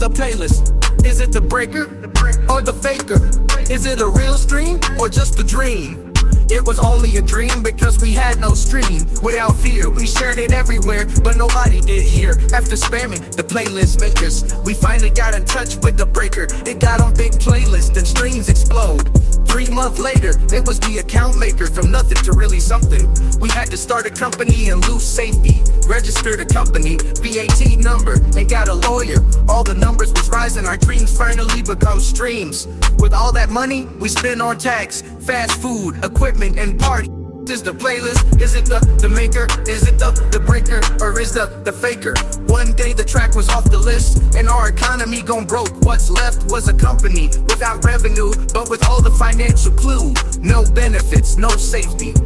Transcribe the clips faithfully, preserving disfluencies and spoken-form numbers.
the playlist? Is it the breaker or the faker? Is it a real stream or just a dream? It was only a dream because we had no stream. Without fear, we shared it everywhere, but nobody did hear. After spamming the playlist makers, we finally got in touch with the breaker. It got on big playlists and streams explode. Three months later, it was the account maker. From nothing to really something. We had to start a company and lose safety. Registered a company, V A T number, and got a lawyer. All the numbers was rising, our dreams finally become streams. With all that money we spend on tax, fast food, equipment, and party. Is the playlist? Is it the, the maker? Is it the, the breaker? Or is the, the faker? One day the track was off the list and our economy gone broke. What's left was a company without revenue, but with all the financial clue. No benefits, no safety.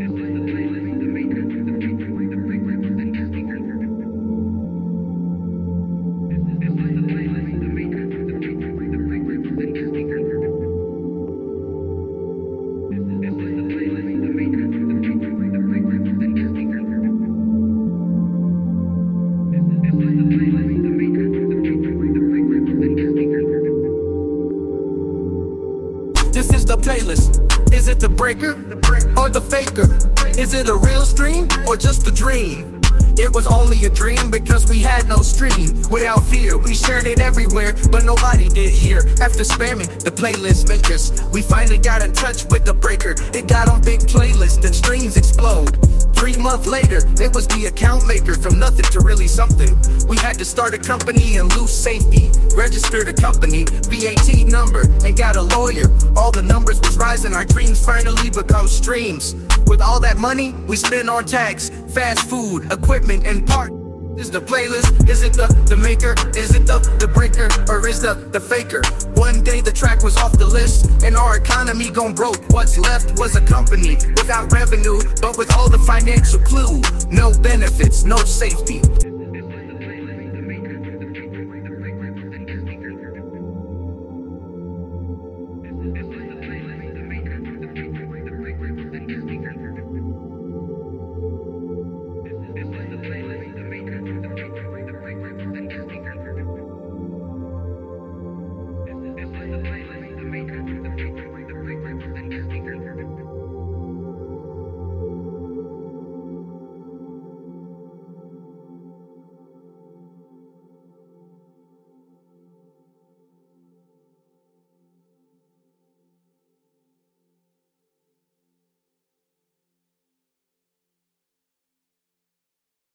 This is the playlist. Is it the breaker or the faker? Is it a real stream or just a dream? It was only a dream because we had no stream. Without fear, we shared it everywhere, but nobody did hear. After spamming the playlist makers, we finally got in touch with the breaker. It got on big playlists and streams explode. Three months later, it was the account maker. From nothing to really something. We had to start a company and lose safety. Registered a company, V A T number, and got a lawyer. All the numbers was rising, our dreams finally become streams. With all that money we spend on tax, fast food, equipment, and party. Is the playlist? Is it the, the maker? Is it the, the breaker? Or is the, the faker? One day the track was off the list and our economy gone broke. What's left was a company without revenue, but with all the financial clue. No benefits, no safety.